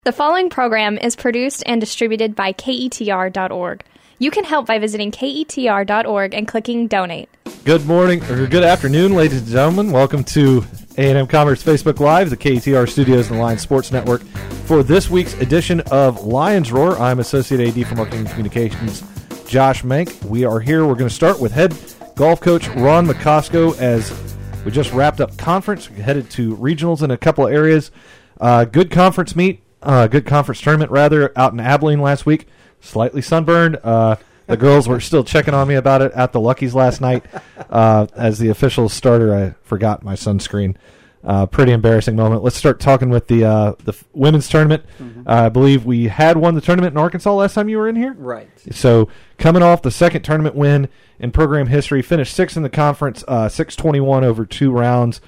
The following program is produced and distributed by KETR.org. You can help by visiting KETR.org and clicking Donate. Good morning, or good afternoon, ladies and gentlemen. Welcome to A&M Commerce Facebook Live, the KETR Studios and the Lions Sports Network. For this week's edition of Lions Roar, I'm Associate AD for Marketing and Communications, Josh Mank. We are here. We're going to start with head golf coach Ron McCosco as we just wrapped up conference. We headed to regionals in a couple of areas. Good conference tournament, out in Abilene last week. Slightly sunburned. The girls were still checking on me about it at the Luckies last night. As the official starter, I forgot my sunscreen. Pretty embarrassing moment. Let's start talking with the women's tournament. Mm-hmm. I believe we had won the tournament in Arkansas last time you were in here. Right. So coming off the second tournament win in program history, finished sixth in the conference, 621 over 2 rounds.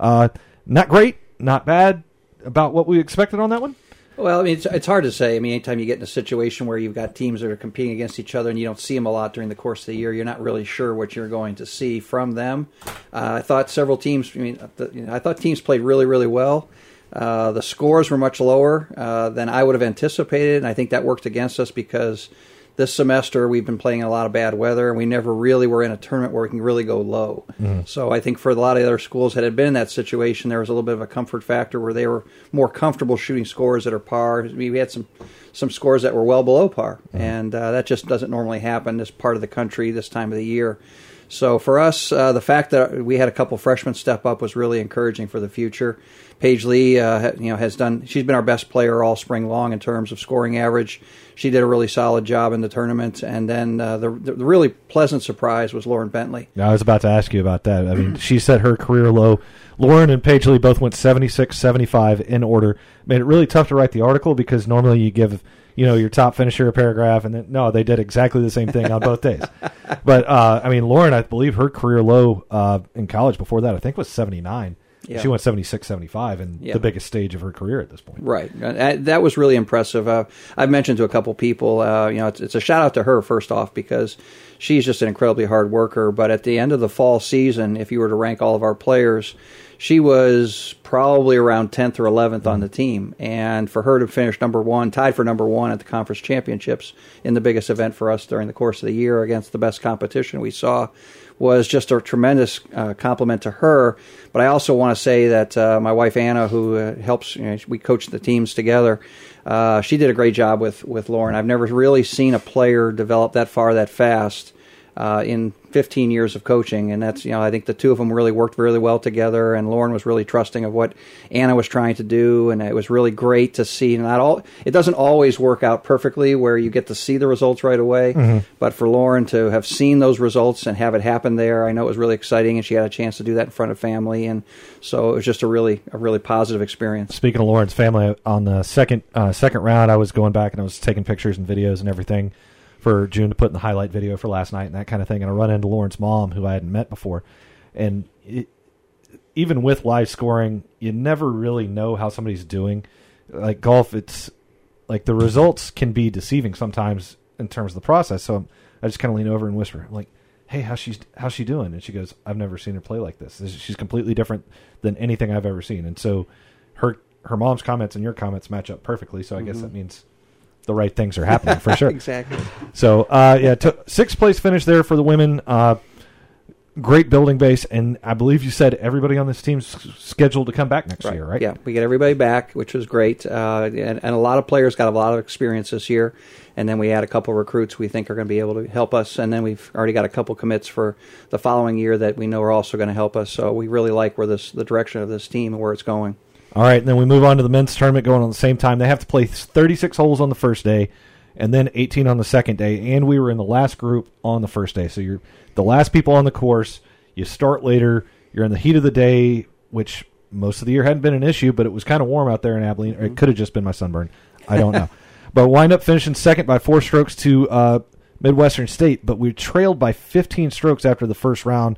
Not great, not bad. About what we expected on that one? Well, I mean, it's hard to say. I mean, anytime you get in a situation where you've got teams that are competing against each other and you don't see them a lot during the course of the year, you're not really sure what you're going to see from them. I thought several teams. I thought teams played really, really well. The scores were much lower than I would have anticipated, and I think that worked against us because this semester we've been playing in a lot of bad weather, and we never really were in a tournament where we can really go low. Mm-hmm. So I think for a lot of other schools that had been in that situation, there was a little bit of a comfort factor where they were more comfortable shooting scores that are par. I mean, we had some scores that were well below par, mm-hmm. and that just doesn't normally happen this part of the country this time of the year. So for us, the fact that we had a couple freshmen step up was really encouraging for the future. Paige Lee, she's been our best player all spring long in terms of scoring average. She did a really solid job in the tournament. And then the really pleasant surprise was Lauren Bentley. I was about to ask you about that. I mean, she set her career low. Lauren and Paige Lee both went 76, 75 in order. Made it really tough to write the article because normally you give your top finisher a paragraph, and then no, they did exactly the same thing on both days. But Lauren, I believe her career low in college before that, I think, was 79. Yeah. She went 76, 75 in the biggest stage of her career at this point. Right. That was really impressive. I've mentioned to a couple people, it's a shout out to her first off because she's just an incredibly hard worker. But at the end of the fall season, if you were to rank all of our players, she was probably around 10th or 11th on the team. And for her to finish tied for number one at the conference championships in the biggest event for us during the course of the year against the best competition we saw was just a tremendous compliment to her. But I also want to say that my wife Anna, who helps, we coach the teams together, she did a great job with Lauren. I've never really seen a player develop that far that fast in 15 years of coaching, and that's I think the two of them really worked really well together, and Lauren was really trusting of what Anna was trying to do, and it was really great to see. It doesn't always work out perfectly where you get to see the results right away, mm-hmm. but for Lauren to have seen those results and have it happen there, I know it was really exciting, and she had a chance to do that in front of family, and so it was just a really positive experience. Speaking of Lauren's family, on the second round, I was going back and I was taking pictures and videos and everything for June to put in the highlight video for last night and that kind of thing. And I run into Lauren's mom, who I hadn't met before. And even with live scoring, you never really know how somebody's doing. Like golf, it's like the results can be deceiving sometimes in terms of the process. So I just kind of lean over and whisper, I'm like, hey, how's she doing? And she goes, I've never seen her play like this. She's completely different than anything I've ever seen. And so her mom's comments and your comments match up perfectly. So I guess that means the right things are happening for sure. Exactly. So, sixth place finish there for the women. Great building base, and I believe you said everybody on this team's scheduled to come back next year, right? Yeah, we get everybody back, which was great, and a lot of players got a lot of experience this year, and then we had a couple of recruits we think are going to be able to help us, and then we've already got a couple commits for the following year that we know are also going to help us, so we really like the direction of this team and where it's going. All right, and then we move on to the men's tournament going on the same time. They have to play 36 holes on the first day and then 18 on the second day, and we were in the last group on the first day. So you're the last people on the course. You start later. You're in the heat of the day, which most of the year hadn't been an issue, but it was kind of warm out there in Abilene. Mm-hmm. It could have just been my sunburn. I don't know. But wind up finishing second by 4 strokes to Midwestern State, but we trailed by 15 strokes after the first round.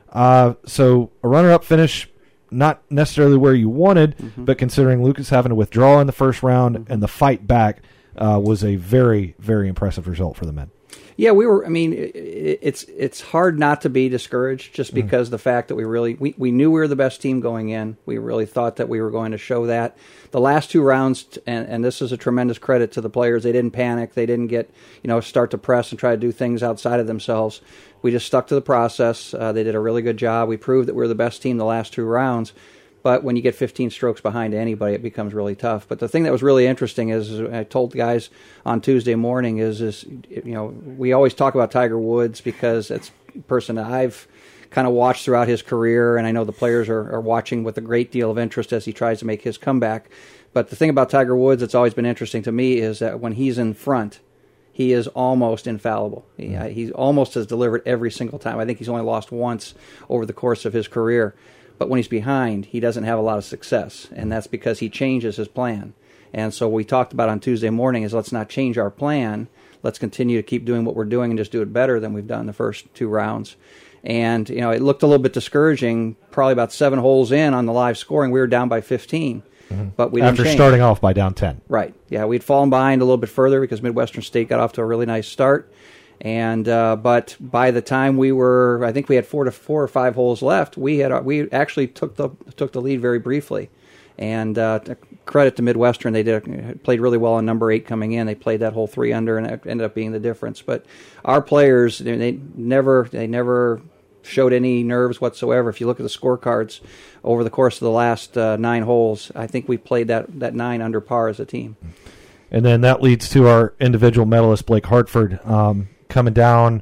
So a runner-up finish, not necessarily where you wanted, mm-hmm. but considering Lucas having to withdraw in the first round mm-hmm. and the fight back was a very, very impressive result for the men. Yeah, we were. I mean, it's hard not to be discouraged just because the fact that we knew we were the best team going in. We really thought that we were going to show that. The last 2 rounds, and this is a tremendous credit to the players. They didn't panic. They didn't get start to press and try to do things outside of themselves. We just stuck to the process. They did a really good job. We proved that we were the best team the last 2 rounds. But when you get 15 strokes behind anybody, it becomes really tough. But the thing that was really interesting is I told the guys on Tuesday morning is we always talk about Tiger Woods because it's a person that I've kind of watched throughout his career, and I know the players are watching with a great deal of interest as he tries to make his comeback. But the thing about Tiger Woods that's always been interesting to me is that when he's in front, he is almost infallible. He almost has delivered every single time. I think he's only lost once over the course of his career. But when he's behind, he doesn't have a lot of success, and that's because he changes his plan. And so what we talked about on Tuesday morning is let's not change our plan. Let's continue to keep doing what we're doing and just do it better than we've done the first 2 rounds. And, it looked a little bit discouraging. Probably about 7 holes in on the live scoring, we were down by 15. But we didn't After change. starting off by down 10. Right. Yeah, we'd fallen behind a little bit further because Midwestern State got off to a really nice start. And but by the time I think we had 4 or 5 holes left. We actually took the lead very briefly, and credit to Midwestern, they played really well on number 8 coming in. They played that hole 3 under, and it ended up being the difference. But our players, they never showed any nerves whatsoever. If you look at the scorecards over the course of the last 9 holes, I think we played that 9 under par as a team. And then that leads to our individual medalist, Blake Hartford, coming down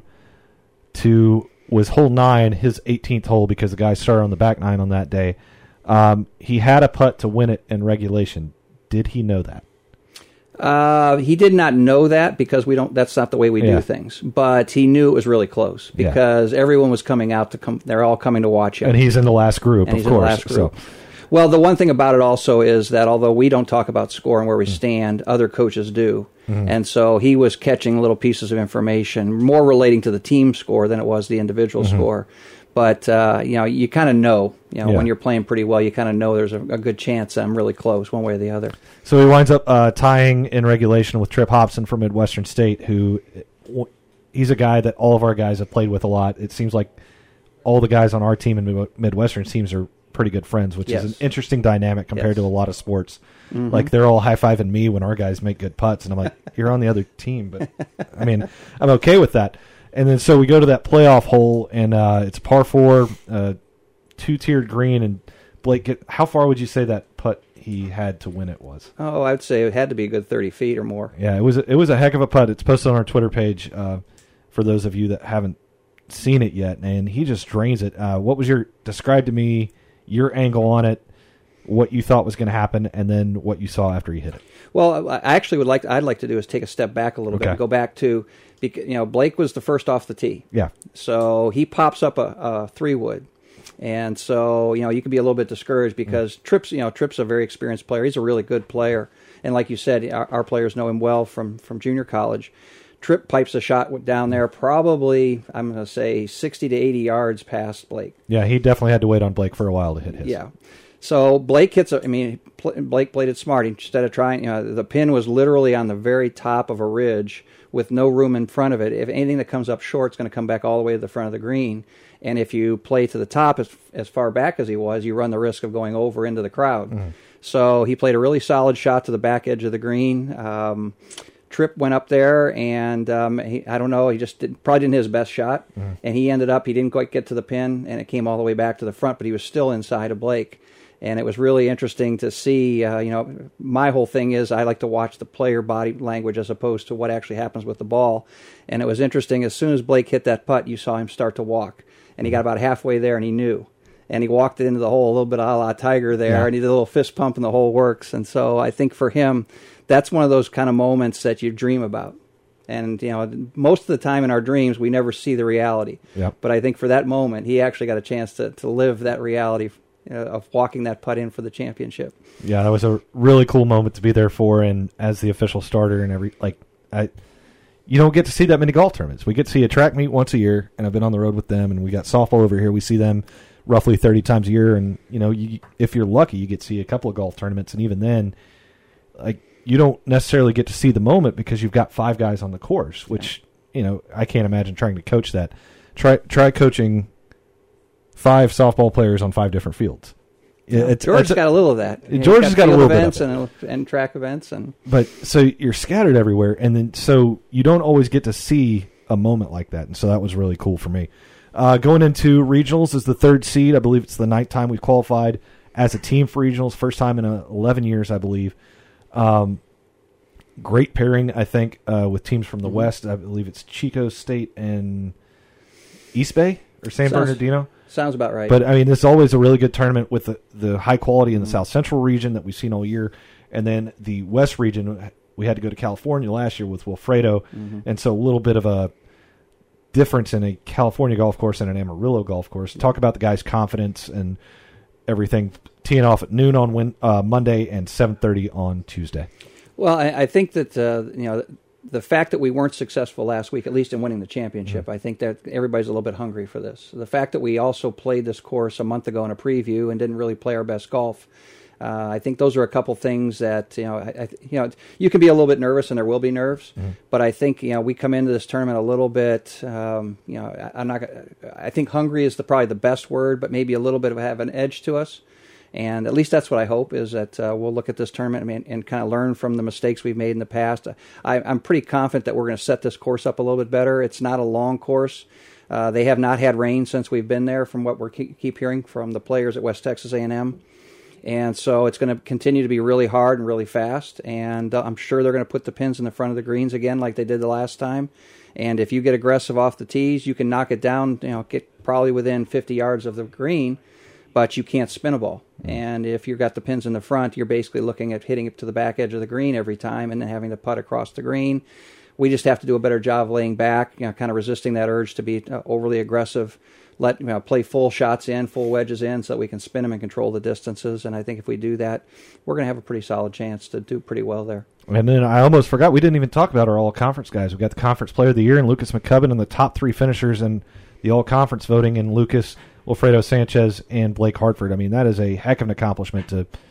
was hole 9, his 18th hole, because the guy started on the back 9 on that day. He had a putt to win it in regulation. Did he know that? He did not know that because that's not the way we do things. But he knew it was really close because everyone was coming out they're all coming to watch him. And he's in the last group, of course. So. Well, the one thing about it also is that although we don't talk about score and where we stand, other coaches do. Mm-hmm. And so he was catching little pieces of information, more relating to the team score than it was the individual score. But, you kind of know, when you're playing pretty well, you kind of know there's a good chance I'm really close one way or the other. So he winds up tying in regulation with Trip Hobson from Midwestern State, who he's a guy that all of our guys have played with a lot. It seems like all the guys on our team and Midwestern teams are pretty good friends, which is an interesting dynamic compared to a lot of sports. Mm-hmm. Like, they're all high-fiving me when our guys make good putts, and I'm like, you're on the other team. But, I mean, I'm okay with that. And then so we go to that playoff hole, and it's par 4, 2-tiered green, and Blake, how far would you say that putt he had to win it was? Oh, I'd say it had to be a good 30 feet or more. Yeah, it was a heck of a putt. It's posted on our Twitter page for those of you that haven't seen it yet, and he just drains it. Describe to me your angle on it, what you thought was going to happen, and then what you saw after he hit it. Well, I'd like to do is take a step back a little bit and go back to, Blake was the first off the tee. Yeah. So he pops up a 3-wood. And so, you can be a little bit discouraged because Tripp's a very experienced player. He's a really good player. And like you said, our players know him well from junior college. Tripp pipes a shot down there probably, I'm going to say, 60 to 80 yards past Blake. Yeah, he definitely had to wait on Blake for a while to hit his. Yeah. So Blake Blake played it smart. Instead of trying, the pin was literally on the very top of a ridge with no room in front of it. If anything that comes up short is going to come back all the way to the front of the green. And if you play to the top as far back as he was, you run the risk of going over into the crowd. Mm. So he played a really solid shot to the back edge of the green. Tripp went up there, and I don't know, he just probably didn't hit his best shot. Mm. And he didn't quite get to the pin, and it came all the way back to the front, but he was still inside of Blake. And it was really interesting to see, my whole thing is I like to watch the player body language as opposed to what actually happens with the ball. And it was interesting, as soon as Blake hit that putt, you saw him start to walk. And he got about halfway there, and he knew. And he walked it into the hole a little bit a la Tiger there, and he did a little fist pump, and the hole works. And so I think for him, that's one of those kind of moments that you dream about. And, most of the time in our dreams, we never see the reality. Yep. But I think for that moment, he actually got a chance to live that reality of walking that putt in for the championship. Yeah, that was a really cool moment to be there for, and as the official starter and you don't get to see that many golf tournaments. We get to see a track meet once a year, and I've been on the road with them, and we got softball over here. We see them roughly 30 times a year, and if you're lucky, you get to see a couple of golf tournaments, and even then, you don't necessarily get to see the moment because you've got 5 guys on the course, which I can't imagine trying to coach that. Try coaching 5 softball players on 5 different fields. George's got a little of that. George has got a little bit of it. And track events. But so you're scattered everywhere, and then so you don't always get to see a moment like that, and so that was really cool for me. Going into regionals is the 3rd seed. I believe it's the 9th time we've qualified as a team for regionals. First time in 11 years, I believe. Great pairing, I think, with teams from the West. I believe it's Chico State and East Bay or San Bernardino. Sounds about right. But, I mean, this is always a really good tournament with the high quality in the South Central region that we've seen all year. And then the West region, we had to go to California last year with Wilfredo. And so a little bit of a difference in a California golf course and an Amarillo golf course. Talk about the guys' confidence and everything. Teeing off at noon on Monday and 7:30 on Tuesday. Well, I think that the fact that we weren't successful last week, at least in winning the championship, I think that everybody's a little bit hungry for this. The fact that we also played this course a month ago in a preview and didn't really play our best golf, I think those are a couple things that you can be a little bit nervous, and there will be nerves. But I think we come into this tournament a little bit. I think hungry is probably the best word, but maybe a little bit of have an edge to us. And at least that's what I hope, is that we'll look at this tournament and kind of learn from the mistakes we've made in the past. I'm pretty confident that we're going to set this course up a little bit better. It's not a long course. They have not had rain since we've been there, from what we keep hearing from the players at West Texas A&M. And so it's going to continue to be really hard and really fast. And I'm sure they're going to put the pins in the front of the greens again like they did the last time. And if you get aggressive off the tees, you can knock it down, get probably within 50 yards of the green, but you can't spin a ball. And if you've got the pins in the front, you're basically looking at hitting it to the back edge of the green every time and then having to putt across the green. We just have to do a better job of laying back, kind of resisting that urge to be overly aggressive. Play full shots in, full wedges in, so that we can spin them and control the distances. And I think if we do that, we're going to have a pretty solid chance to do pretty well there. And then I almost forgot, we didn't even talk about our all-conference guys. We got the Conference Player of the Year and Lucas McCubbin, and the top 3 finishers in the all-conference voting in Lucas, Wilfredo Sanchez, and Blake Hartford. I mean, that is a heck of an accomplishment.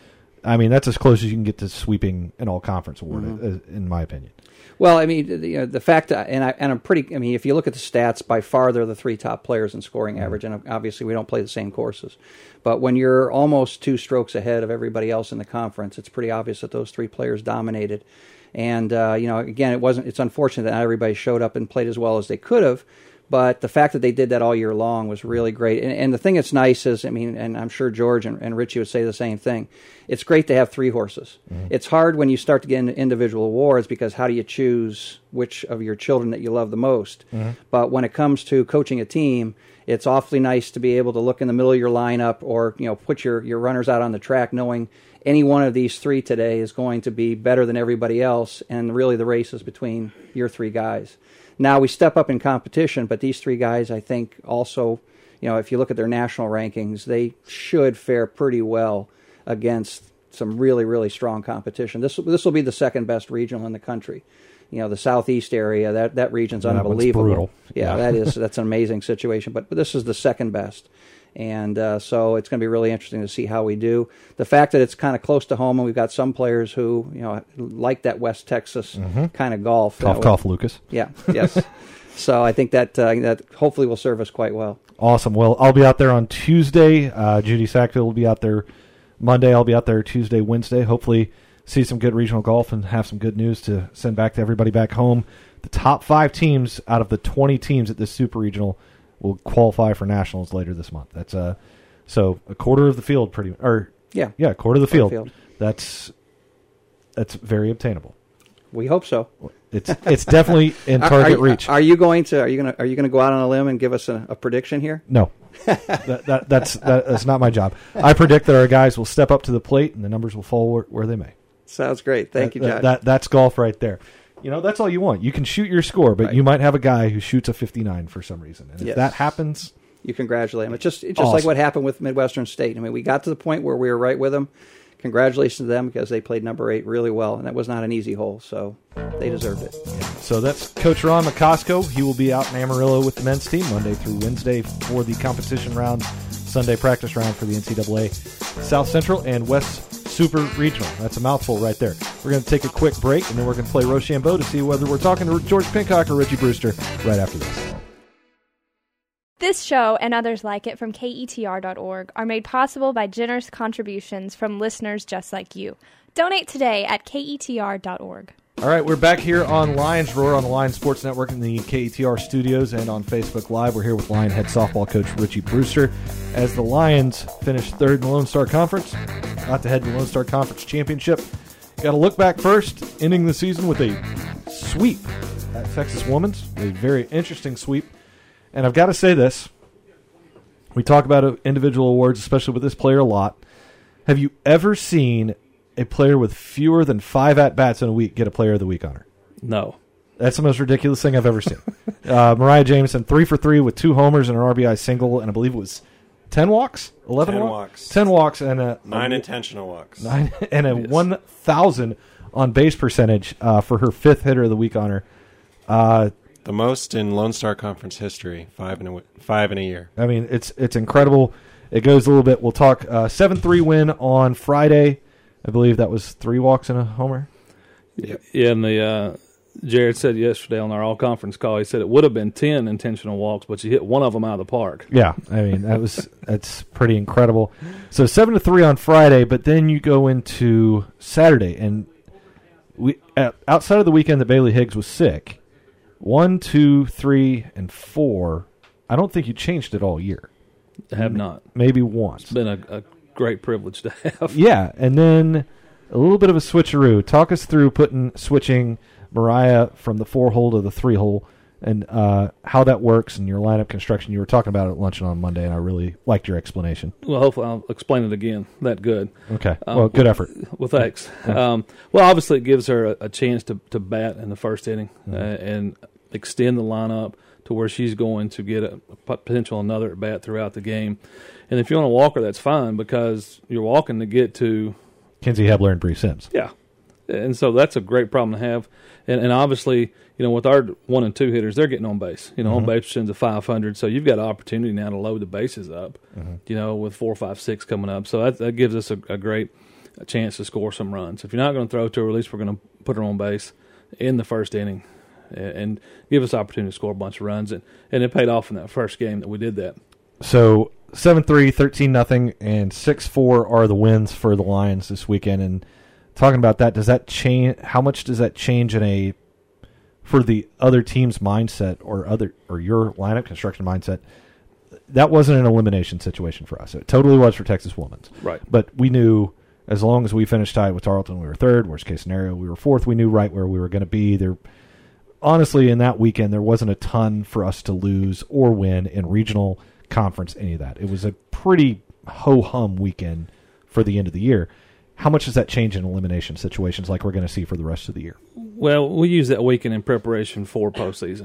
That's as close as you can get to sweeping an all-conference award, in my opinion. Well, I mean, the fact, I'm pretty. I mean, if you look at the stats, by far they're the 3 top players in scoring average, and obviously we don't play the same courses. But when you're almost 2 strokes ahead of everybody else in the conference, it's pretty obvious that those 3 players dominated. And again, it's unfortunate that not everybody showed up and played as well as they could have. But the fact that they did that all year long was really great. And the thing that's nice is, and I'm sure George and Richie would say the same thing, it's great to have 3 horses. It's hard when you start to get into individual awards, because how do you choose which of your children that you love the most? But when it comes to coaching a team, it's awfully nice to be able to look in the middle of your lineup, or put your runners out on the track knowing any one of these 3 today is going to be better than everybody else, and really the race is between your 3 guys. Now, we step up in competition, but these 3 guys, I think, also, if you look at their national rankings, they should fare pretty well against some really, really strong competition. This will be the 2nd best regional in the country. The southeast area, that region's unbelievable. Brutal. Yeah, that's an amazing situation. But this is the 2nd best. And so it's going to be really interesting to see how we do. The fact that it's kind of close to home, and we've got some players who like that West Texas kind of golf. Cough, Lucas. Yeah, yes. So I think that hopefully will serve us quite well. Awesome. Well, I'll be out there on Tuesday. Judy Sackville will be out there Monday. I'll be out there Tuesday, Wednesday. Hopefully see some good regional golf and have some good news to send back to everybody back home. The top 5 teams out of the 20 teams at this Super Regional will qualify for nationals later this month. That's so a quarter of the field, quarter of the field. That's very obtainable. We hope so. It's definitely in target reach. Are you going to go out on a limb and give us a prediction here? No, that's not my job. I predict that our guys will step up to the plate and the numbers will fall where they may. Sounds great. Thank you, Josh. That's golf right there. That's all you want. You can shoot your score, but you might have a guy who shoots a 59 for some reason. And if that happens, you congratulate him. It's just awesome. Like what happened with Midwestern State. I mean, we got to the point where we were right with them. Congratulations to them, because they played number 8 really well, and that was not an easy hole, so they deserved it. So that's Coach Ron McCosco. He will be out in Amarillo with the men's team Monday through Wednesday for the competition round, Sunday practice round for the NCAA South Central and West Super Regional. That's a mouthful right there. We're going to take a quick break, and then we're going to play Rochambeau to see whether we're talking to George Pincock or Richie Brewster right after this. This show and others like it from KETR.org are made possible by generous contributions from listeners just like you. Donate today at KETR.org. All right, we're back here on Lions Roar on the Lions Sports Network in the KETR studios and on Facebook Live. We're here with Lion head softball coach Richie Brewster as the Lions finish third in the Lone Star Conference, not to head to the Lone Star Conference Championship. Got to look back first, ending the season with a sweep at Texas Women's, a very interesting sweep. And I've got to say this. We talk about individual awards, especially with this player, a lot. Have you ever seen a player with fewer than 5 at-bats in a week get a Player of the Week honor? No. That's the most ridiculous thing I've ever seen. Mariah Jameson, 3 for 3 with 2 homers and an RBI single, and I believe it was 10 walks? 11 walks? 10 walks and 9 intentional walks. 9 and a 1,000 on base percentage for her 5th hitter of the week honor. The most in Lone Star Conference history, 5 in a year. I mean, it's incredible. It goes a little bit. We'll talk 7-3 win on Friday. I believe that was 3 walks and a homer. Yep. Yeah, and Jared said yesterday on our all-conference call, he said it would have been 10 intentional walks, but you hit one of them out of the park. Yeah, I mean, that's pretty incredible. So 7-3 on Friday, but then you go into Saturday, and we outside of the weekend that Bailey Higgs was sick, 1, 2, 3, and 4, I don't think you changed it all year. I have not. Maybe once. It's been a great privilege to have. Yeah, and then a little bit of a switcheroo. Talk us through switching Mariah from the 4-hole to the 3-hole and how that works and your lineup construction. You were talking about it at luncheon on Monday, and I really liked your explanation. Well, hopefully I'll explain it again. That good. Okay. Well, good effort. Well, thanks. Well, obviously it gives her a chance to bat in the first inning and extend the lineup to where she's going to get a potential another at bat throughout the game. And if you want to walk her, that's fine because you're walking to get to Kinsey Hebler and Bree Sims. Yeah. And so that's a great problem to have. And obviously, with our 1 and 2 hitters, they're getting on base. On base percentage of 500. So you've got an opportunity now to load the bases up, with 4, 5, 6 coming up. So that gives us a great chance to score some runs. If you're not going to throw to her, at least we're going to put her on base in the first inning and give us opportunity to score a bunch of runs. And it paid off in that first game that we did that. So 7-3, 13-0, and 6-4 are the wins for the Lions this weekend. And talking about that, does that change? How much does that change for the other team's mindset or your lineup construction mindset? That wasn't an elimination situation for us. It totally was for Texas Women's. Right. But we knew as long as we finished tied with Tarleton, we were 3rd. Worst case scenario, we were 4th. We knew right where we were going to be. Honestly, in that weekend, there wasn't a ton for us to lose or win in regional, conference, any of that. It was a pretty ho-hum weekend for the end of the year. How much does that change in elimination situations like we're going to see for the rest of the year? Well, we use that weekend in preparation for postseason.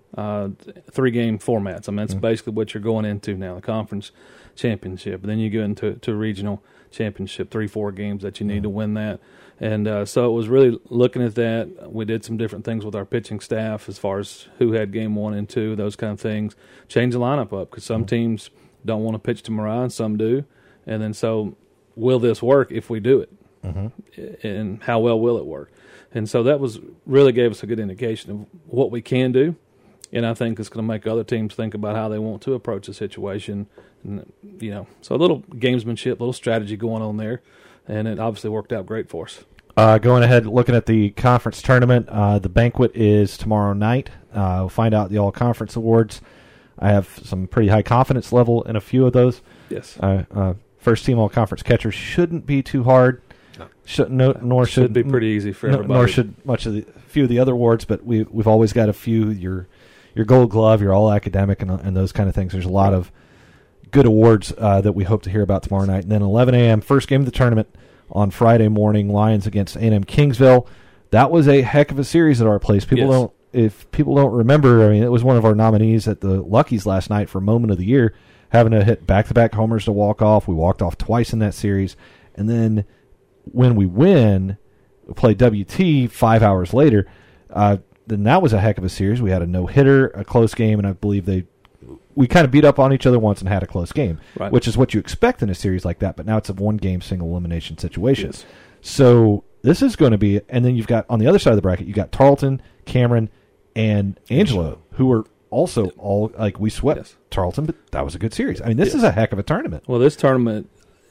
3-game formats. I mean, that's basically what you're going into now, the conference championship. And then you go into regional championship, 3-4 games that you need to win that. And so it was really looking at that. We did some different things with our pitching staff as far as who had game 1 and 2, those kind of things. Change the lineup up because some teams don't want to pitch to Mariah and some do. And then so will this work if we do it? And how well will it work? And so that really gave us a good indication of what we can do. And I think it's going to make other teams think about how they want to approach the situation. And, so a little gamesmanship, a little strategy going on there. And it obviously worked out great for us. Going ahead, looking at the conference tournament, the banquet is tomorrow night. We'll find out the all-conference awards. I have some pretty high confidence level in a few of those. Yes. First team all-conference catchers shouldn't be too hard. No. Should be pretty easy for everybody. Nor should few of the other awards, but we've always got a few. Your Gold Glove, your All Academic, and those kind of things. There's a lot of good awards that we hope to hear about tomorrow night. And then 11 a.m., first game of the tournament on Friday morning, Lions against A&M Kingsville. That was a heck of a series at our place. If people don't remember, I mean, it was one of our nominees at the Luckies last night for Moment of the Year, having to hit back-to-back homers to walk off. We walked off twice in that series. And then when we win, we play WT 5 hours later. Then that was a heck of a series. We had a no-hitter, a close game, and I believe they we kind of beat up on each other once and had a close game, Right. which is what you expect in a series like that. But now it's a one-game single elimination situation. Yes. So this is going to be, and then you've got on the other side of the bracket, you got Tarleton, Cameron, and Angelo, who are also all like we swept Yes. Tarleton, but that was a good series. I mean, this is a heck of a tournament. Well, this tournament,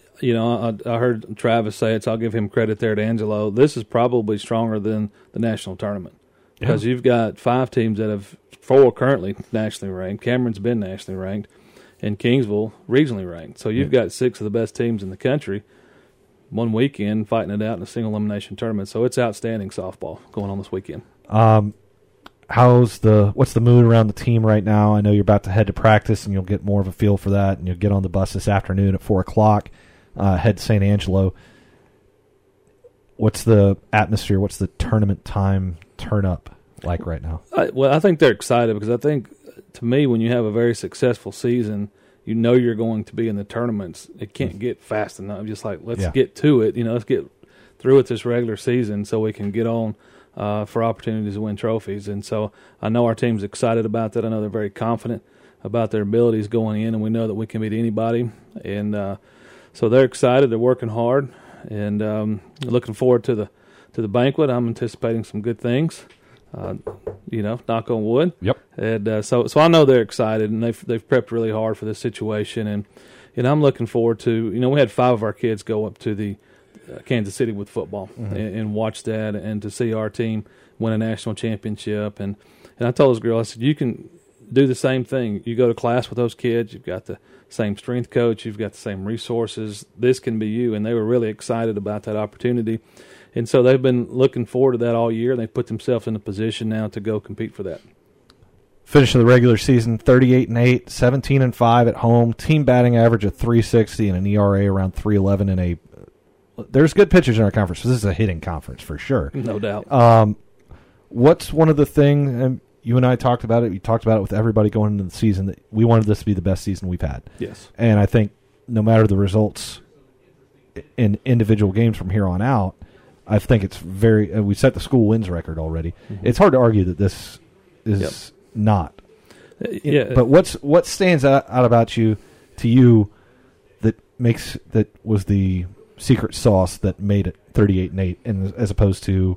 I heard Travis say it, so I'll give him credit there to Angelo. This is probably stronger than the national tournament because you've got 5 teams that have 4 currently nationally ranked. Cameron's been nationally ranked, and Kingsville regionally ranked. So you've got 6 of the best teams in the country one weekend fighting it out in a single elimination tournament. So it's outstanding softball going on this weekend. What's the mood around the team right now? I know you're about to head to practice, and you'll get more of a feel for that, and you'll get on the bus this afternoon at 4:00, head to St. Angelo. What's the atmosphere? What's the tournament time turn up like right now? I think they're excited because I think, to me, when you have a very successful season, you know you're going to be in the tournaments. It can't get fast enough. Just like, let's get to it. Let's get through with this regular season so we can get on for opportunities to win trophies. And so I know our team's excited about that. I know they're very confident about their abilities going in, and we know that we can beat anybody. And so they're excited. They're working hard, and looking forward to the banquet. I'm anticipating some good things. Knock on wood. Yep. And so I know they're excited, and they've prepped really hard for this situation. And I'm looking forward to. We had 5 of our kids go up to the Kansas City with football and watch that, and to see our team win a national championship. And I told this girl, I said, you can do the same thing. You go to class with those kids. You've got the same strength coach. You've got the same resources. This can be you. And they were really excited about that opportunity. And so they've been looking forward to that all year. They put themselves in a position now to go compete for that. Finish of the regular season, 38-8, 17-5 at home. Team batting average of 360 and an ERA around 311. There's good pitchers in our conference. This is a hitting conference for sure. No doubt. What's one of the things, you and I talked about it, we talked about it with everybody going into the season, that we wanted this to be the best season we've had. Yes. And I think no matter the results in individual games from here on out, I think it's we set the school wins record already. Mm-hmm. It's hard to argue that this is not. But what stands out about you that was the secret sauce that made it 38-8 and as opposed to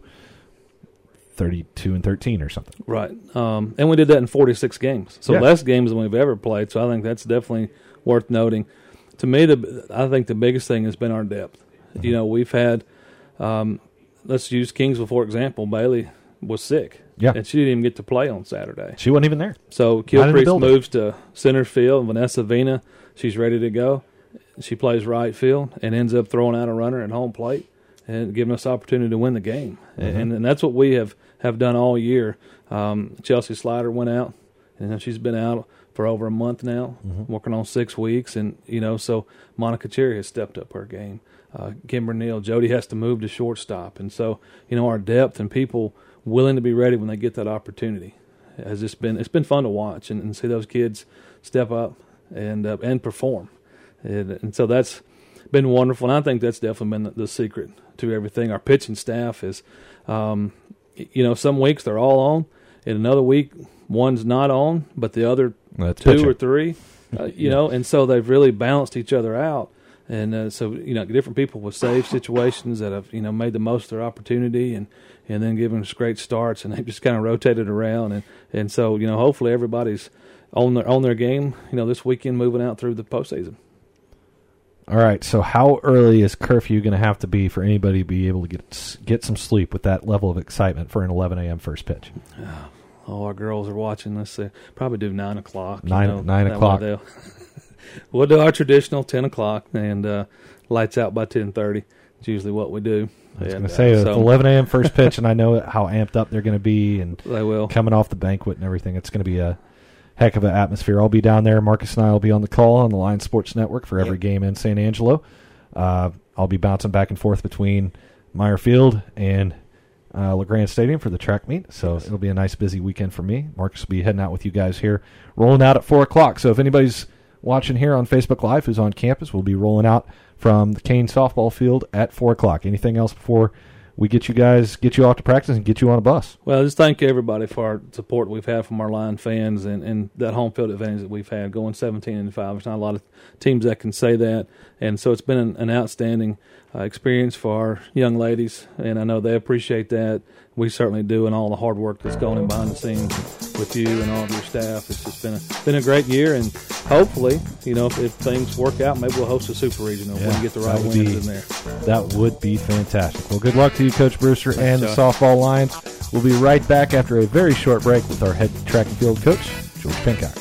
32-13 or something? Right. And we did that in 46 games. So less games than we've ever played. So I think that's definitely worth noting. To me, I think the biggest thing has been our depth. Mm-hmm. We've had let's use Kingsville, for example. Bailey was sick. Yeah. And she didn't even get to play on Saturday. She wasn't even there. So Kilpriest moves to center field. Vanessa Vina, she's ready to go. She plays right field and ends up throwing out a runner at home plate and giving us opportunity to win the game. Mm-hmm. And that's what we have done all year. Chelsea Slider went out, and she's been out for over a month now, working on 6 weeks. And, so Monica Cherry has stepped up her game. Kimber Neal, Jody has to move to shortstop. And so, our depth and people willing to be ready when they get that opportunity has it's been fun to watch and see those kids step up and perform. And so that's been wonderful. And I think that's definitely been the secret to everything. Our pitching staff is, some weeks they're all on, and another week one's not on, but the other two or three, and so they've really balanced each other out. And so, different people with save situations that have, made the most of their opportunity and then given us great starts, and they've just kind of rotated around. And so, hopefully everybody's on their game, this weekend moving out through the postseason. All right, so how early is curfew going to have to be for anybody to be able to get some sleep with that level of excitement for an 11 a.m. first pitch? Oh, our girls are watching this. Probably do 9 o'clock. 9 o'clock. We'll do our traditional 10 o'clock and lights out by 10:30. It's usually what we do. I was going to say, 11 a.m. first pitch, and I know how amped up they're going to be and they will. Coming off the banquet and everything. It's going to be a heck of an atmosphere. I'll be down there. Marcus and I will be on the call on the Lions Sports Network for every game in St. Angelo. I'll be bouncing back and forth between Meyer Field and LeGrand Stadium for the track meet. So it'll be a nice busy weekend for me. Marcus will be heading out with you guys here, rolling out at 4 o'clock. So if anybody's watching here on Facebook Live who's on campus, we'll be rolling out from the Kane softball field at 4 o'clock. Anything else before we get you off to practice and get you on a bus. Well, just thank everybody for our support we've had from our Lion fans and that home field advantage that we've had going 17-5. There's not a lot of teams that can say that, and so it's been an outstanding experience for our young ladies, and I know they appreciate that. We certainly do, and all the hard work that's going in behind the scenes with you and all of your staff. It's just been a great year, and hopefully, if things work out, maybe we'll host a super regional when we get the right wins in there. That would be fantastic. Well, good luck to you, Coach Brewster, and the softball Lions. We'll be right back after a very short break with our head track and field coach, George Pincock.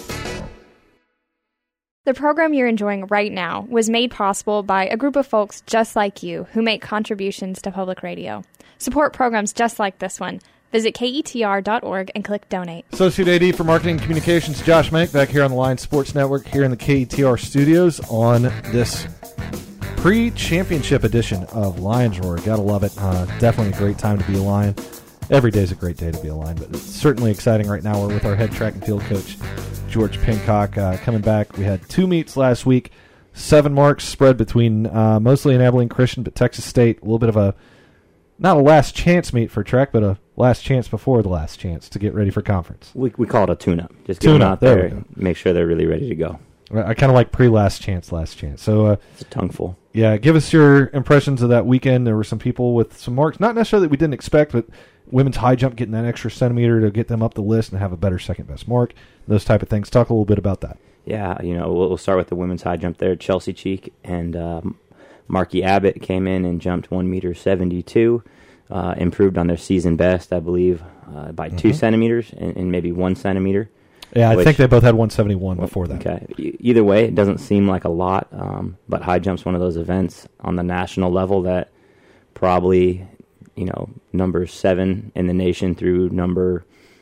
The program you're enjoying right now was made possible by a group of folks just like you who make contributions to public radio. Support programs just like this one. Visit KETR.org and click Donate. Associate AD for Marketing and Communications, Josh Mank, back here on the Lions Sports Network here in the KETR studios on this pre-championship edition of Lions Roar. Gotta love it. Definitely a great time to be a Lion. Every day is a great day to be a Lion, but it's certainly exciting right now. We're with our head track and field coach, George Pincock, coming back. We had 2 meets last week, 7 marks spread between mostly in Abilene Christian, but Texas State, a little bit of not a last chance meet for Trek, but a last chance before the last chance to get ready for conference. We call it a tune-up. Just get them out there, make sure they're really ready to go. I kind of like pre-last chance, last chance. So it's a tongueful. Yeah, give us your impressions of that weekend. There were some people with some marks, not necessarily that we didn't expect, but women's high jump getting that extra centimeter to get them up the list and have a better second-best mark, those type of things. Talk a little bit about that. Yeah, we'll start with the women's high jump there. Chelsea Cheek and Marky Abbott came in and jumped 1.72 m, improved on their season best, I believe, by 2 centimeters and maybe 1 centimeter. Yeah, I think they both had 171 before that. Okay. Either way, it doesn't seem like a lot, but high jump's one of those events on the national level that probably, number 7 in the nation through number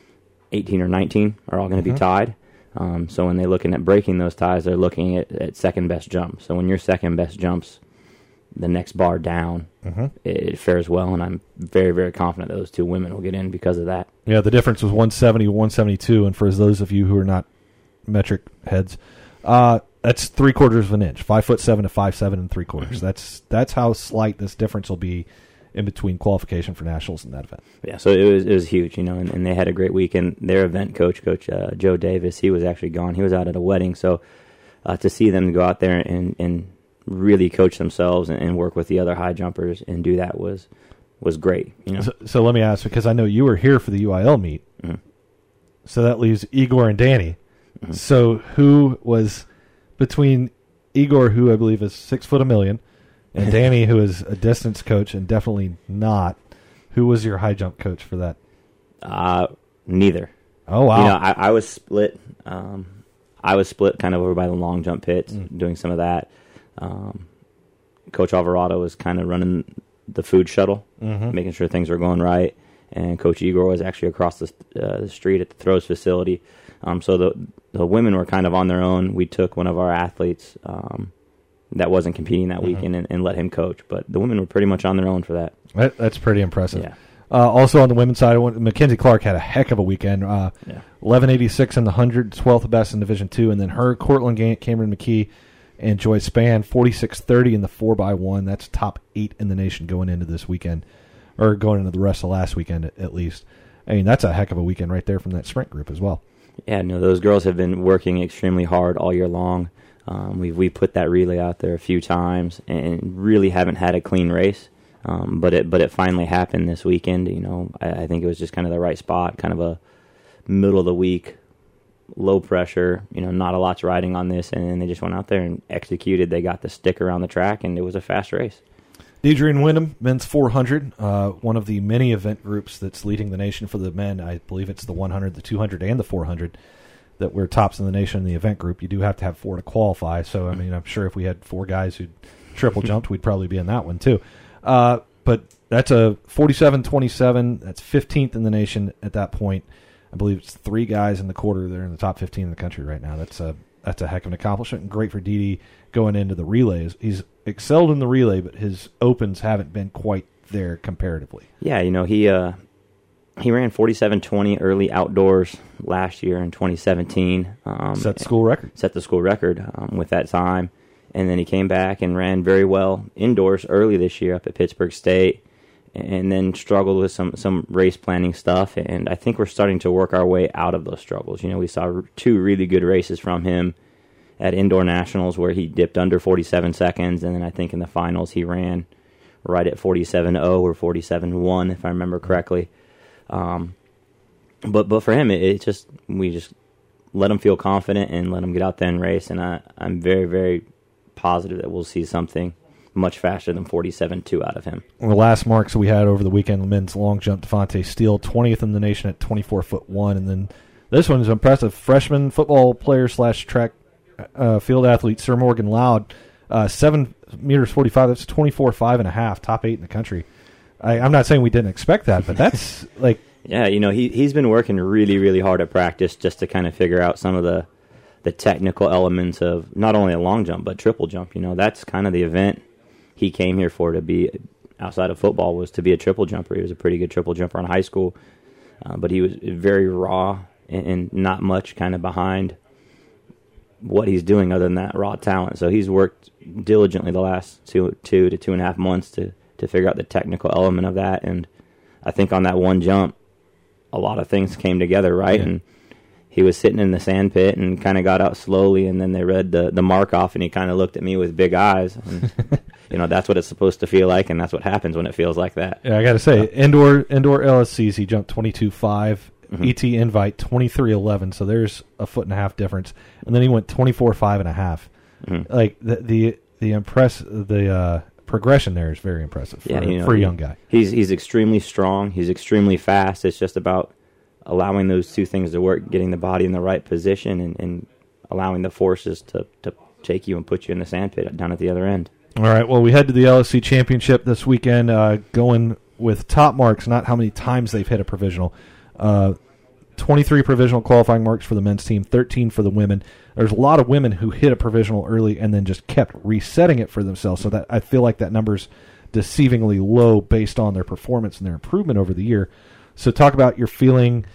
18 or 19 are all going to be tied. So when they're looking at breaking those ties, they're looking at second-best jump. So when your second-best jumps the next bar down, it fares well, and I'm very, very confident those 2 women will get in because of that. Yeah, the difference was 170 to 172, and for those of you who are not metric heads, that's 3/4 of an inch, 5'7" to 5'7 3/4. That's how slight this difference will be in between qualification for nationals and that event. Yeah, so it was huge, and they had a great weekend. Their event coach Joe Davis, he was actually gone. He was out at a wedding, so to see them go out there and really coach themselves and work with the other high jumpers and do that was great. So let me ask, because I know you were here for the UIL meet, so that leaves Igor and Danny. So who was between Igor, who I believe is 6'1", and Danny, who is a distance coach and definitely not, who was your high jump coach for that? Neither. Oh wow! I was split. I was split kind of over by the long jump pits, doing some of that. Coach Alvarado was kind of running the food shuttle, making sure things were going right, and Coach Igor was actually across the street at the throws facility. So the women were kind of on their own. We took one of our athletes that wasn't competing that weekend and let him coach, but the women were pretty much on their own for that. That's pretty impressive. Yeah. Also on the women's side, Mackenzie Clark had a heck of a weekend. 1186 in the 100, 12th best in Division II, and then her, Cortland Gant, Cameron McKee, and Joy Spann, 4630 in the 4x1. That's top 8 in the nation going into this weekend, or going into the rest of last weekend at least. I mean, that's a heck of a weekend right there from that sprint group as well. Yeah, no, those girls have been working extremely hard all year long. We put that relay out there a few times and really haven't had a clean race. But it finally happened this weekend. I think it was just kind of the right spot, kind of a middle of the week, low pressure. Not a lot's riding on this, and they just went out there and executed. They got the stick around the track, and it was a fast race. Deidre Wyndham, men's 400, one of the many event groups that's leading the nation for the men. I believe it's the 100, the 200, and the 400 that we're tops in the nation in the event group. You do have to have 4 to qualify. So, I mean, I'm sure if we had 4 guys who triple jumped, we'd probably be in that one too. But that's a 47-27. That's 15th in the nation at that point. I believe it's 3 guys in the quarter. They're in the top 15 in the country right now. That's a heck of an accomplishment, and great for Dede going into the relays. He's excelled in the relay, but his opens haven't been quite there comparatively. Yeah, he ran 47:20 early outdoors last year in 2017. Set the school record. Set the school record with that time. And then he came back and ran very well indoors early this year up at Pittsburgh State. and then struggled with some race planning stuff. And I think we're starting to work our way out of those struggles. We saw 2 really good races from him at indoor nationals where he dipped under 47 seconds, and then I think in the finals he ran right at 47.0 or 47.1 if I remember correctly. But for him, we just let him feel confident and let him get out there and race, and I'm very, very positive that we'll see something much faster than 47.2 out of him. Well, the last marks we had over the weekend, the men's long jump, Devontae Steele, 20th in the nation at 24'1", and then this one is impressive. Freshman football player / track field athlete Sir Morgan Loud, 7 meters 45. That's 24.5 top 8 in the country. I'm not saying we didn't expect that, but that's like. Yeah, he's been working really, really hard at practice just to kind of figure out some of the technical elements of not only a long jump but triple jump. That's kind of the event he came here for, to be outside of football, was to be a triple jumper. He was a pretty good triple jumper in high school, but he was very raw and not much kind of behind what he's doing other than that raw talent. So he's worked diligently the last 2 to 2.5 months to figure out the technical element of that. And I think on that one jump, a lot of things came together, right? Yeah. And he was sitting in the sand pit and kind of got out slowly, and then they read the mark off, and he kind of looked at me with big eyes. And, that's what it's supposed to feel like, and that's what happens when it feels like that. Yeah, I got to say, indoor LSCs, he jumped 22.5. ET Invite 23.11, so there's a 1.5 difference, and then he went 24.5. Like the progression there is very impressive for a young guy. He's extremely strong. He's extremely fast. It's just about allowing those 2 things to work, getting the body in the right position, and allowing the forces to take you and put you in the sandpit down at the other end. All right. Well, we head to the LSC Championship this weekend, going with top marks, not how many times they've hit a provisional. 23 provisional qualifying marks for the men's team, 13 for the women. There's a lot of women who hit a provisional early and then just kept resetting it for themselves, so that I feel like that number's deceivingly low based on their performance and their improvement over the year. So talk about your feeling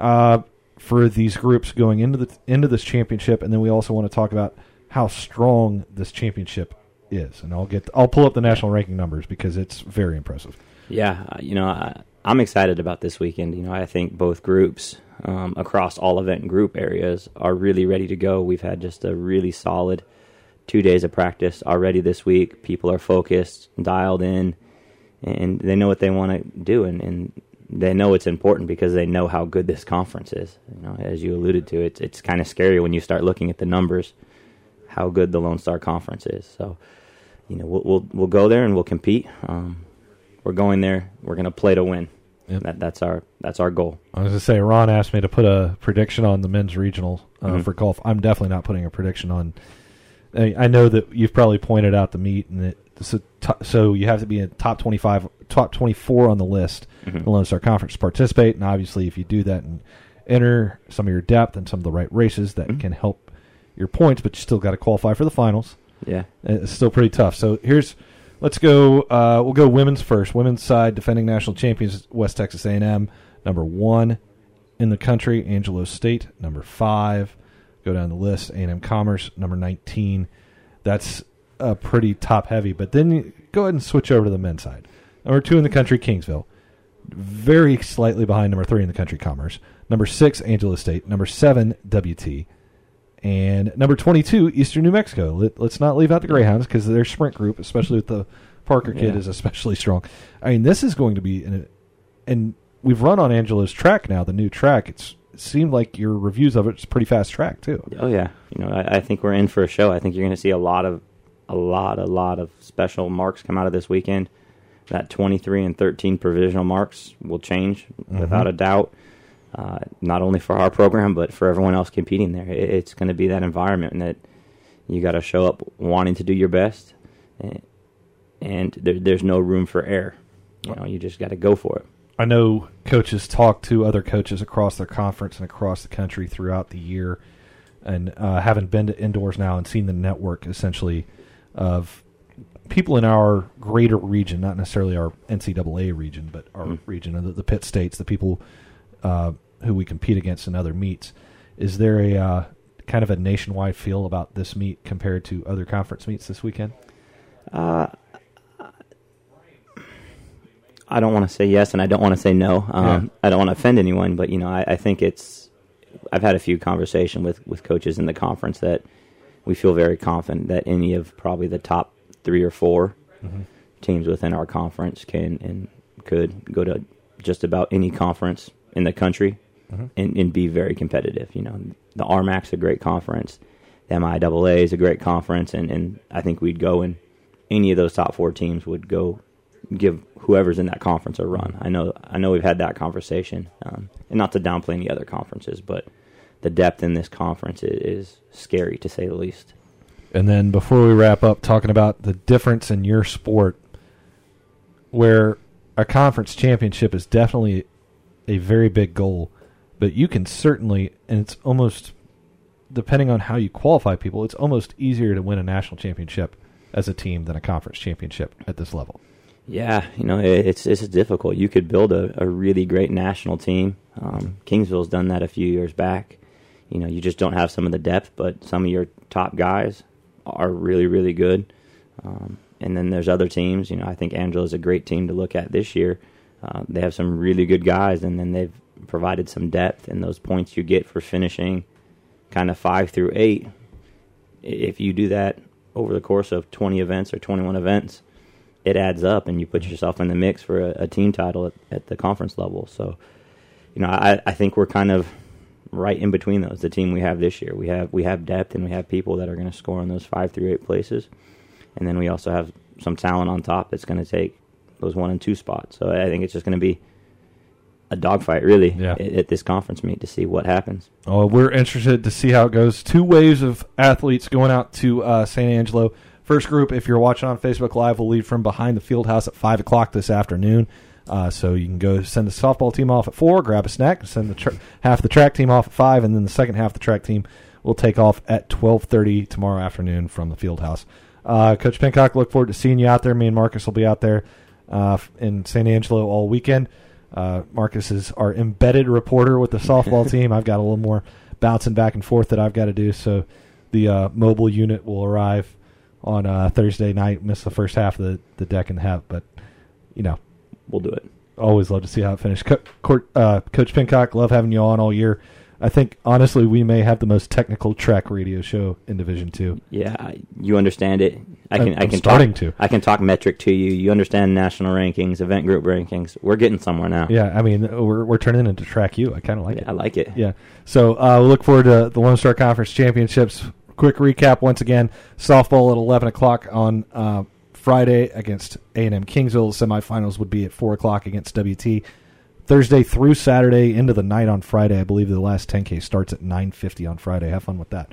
for these groups going into this championship, and then we also want to talk about how strong this championship is. And I'll pull up the national ranking numbers because it's very impressive. Yeah, I'm excited about this weekend. I think both groups across all event and group areas are really ready to go. We've had just a really solid 2 days of practice already this week. People are focused, dialed in, and they know what they want to do, and they know it's important because they know how good this conference is. As you alluded to, it's kind of scary when you start looking at the numbers, how good the Lone Star Conference is. So, we'll go there and we'll compete. We're going there. We're going to play to win. Yep. That's our goal. I was going to say, Ron asked me to put a prediction on the men's regional for golf. I'm definitely not putting a prediction on. I know that you've probably pointed out the meet, and so you have to be in top 25, top 24 on the list, the Lone Star Conference to participate. And obviously, if you do that and enter some of your depth and some of the right races, that can help your points, but you still got to qualify for the finals. Yeah, it's still pretty tough. So let's go. We'll go women's first. Women's side, defending national champions, West Texas A&M, number 1 in the country. Angelo State, number 5. Go down the list. A&M Commerce, number 19. That's pretty top heavy. But then you go ahead and switch over to the men's side. Number 2 in the country, Kingsville. Very slightly behind number 3 in the country, Commerce. Number 6, Angelo State. Number 7, WT. And number 22, Eastern New Mexico. Let's not leave out the Greyhounds because their sprint group, especially with the Parker kid, is especially strong. I mean, this is going to be and we've run on Angelo's track now, the new track. It seemed like your reviews of it's a pretty fast track too. Oh yeah, I think we're in for a show. I think you're going to see a lot of special marks come out of this weekend. That 23 and 13 provisional marks will change without a doubt. Not only for our program, but for everyone else competing there. It's going to be that environment, and that you got to show up wanting to do your best, and there's no room for error. You just got to go for it. I know coaches talk to other coaches across their conference and across the country throughout the year, and having been to indoors now and seen the network essentially of people in our greater region, not necessarily our NCAA region, but our region of the Pitt States, the people who we compete against in other meets. Is there a kind of a nationwide feel about this meet compared to other conference meets this weekend? I don't want to say yes, and I don't want to say no. I don't want to offend anyone, but I think I've had a few conversations with coaches in the conference that we feel very confident that any of probably the top 3 or 4 teams within our conference can and could go to just about any conference in the country and be very competitive. The RMAC's a great conference. The MIAA is a great conference, and I think we'd go, and any of those top 4 teams would go give whoever's in that conference a run. I know we've had that conversation, and not to downplay any other conferences, but the depth in this conference is scary, to say the least. And then before we wrap up, talking about the difference in your sport, where a conference championship is definitely a very big goal, but you can certainly, and it's almost, depending on how you qualify people, it's almost easier to win a national championship as a team than a conference championship at this level. Yeah, it's difficult. You could build a really great national team. Kingsville's done that a few years back. You just don't have some of the depth, but some of your top guys are really, really good. And then there's other teams. I think Angela's a great team to look at this year. They have some really good guys, and then they've provided some depth. And those points you get for finishing kind of 5 through 8, if you do that over the course of 20 events or 21 events, it adds up, and you put yourself in the mix for a team title at the conference level. So, I think we're kind of right in between those. The team we have this year, we have depth, and we have people that are going to score in those 5 through 8 places, and then we also have some talent on top that's going to take those 1 and 2 spots. So I think it's just going to be a dogfight, really, at this conference meet to see what happens. Oh, we're interested to see how it goes. 2 waves of athletes going out to San Angelo. First group, if you're watching on Facebook Live, will leave from behind the field house at 5 o'clock this afternoon. So you can go send the softball team off at 4, grab a snack, send half the track team off at 5, and then the second half of the track team will take off at 12:30 tomorrow afternoon from the field house. Coach Pincock, look forward to seeing you out there. Me and Marcus will be out there in San Angelo all weekend. Marcus is our embedded reporter with the softball team. I've got a little more bouncing back and forth that I've got to do, so the mobile unit will arrive on Thursday night. Miss the first half of the deck and the half, but we'll do it. Always love to see how it finishes. Coach Pincock, love having you on all year. I think, honestly, we may have the most technical track radio show in Division II. Yeah, you understand it. I can talk metric to you. You understand national rankings, event group rankings. We're getting somewhere now. Yeah, I mean, we're turning into Track U. I kind of like it. I like it. Yeah. So we'll look forward to the Lone Star Conference Championships. Quick recap once again: softball at 11 o'clock on Friday against A&M Kingsville. The semifinals would be at 4 o'clock against WT. Thursday through Saturday into the night on Friday. I believe the last 10K starts at 9:50 on Friday. Have fun with that.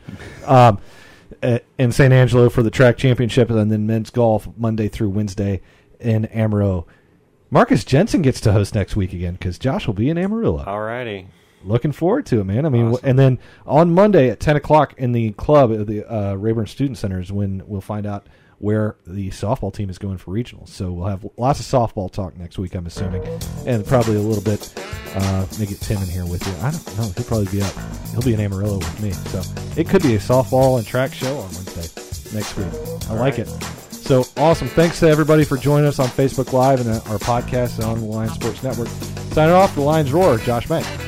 In San Angelo for the track championship, and then men's golf Monday through Wednesday in Amarillo. Marcus Jensen gets to host next week again because Josh will be in Amarillo. All righty. Looking forward to it, man. I mean, awesome. And then on Monday at 10 o'clock in the club at the Rayburn Student Center is when we'll find out where the softball team is going for regionals. So we'll have lots of softball talk next week, I'm assuming, and probably a little bit, maybe get Tim in here with you. I don't know. He'll probably be up. He'll be in Amarillo with me. So it could be a softball and track show on Wednesday next week. I like it. So awesome. Thanks to everybody for joining us on Facebook Live and our podcast and on the Lions Sports Network. Signing off, the Lions Roar, Josh Bank.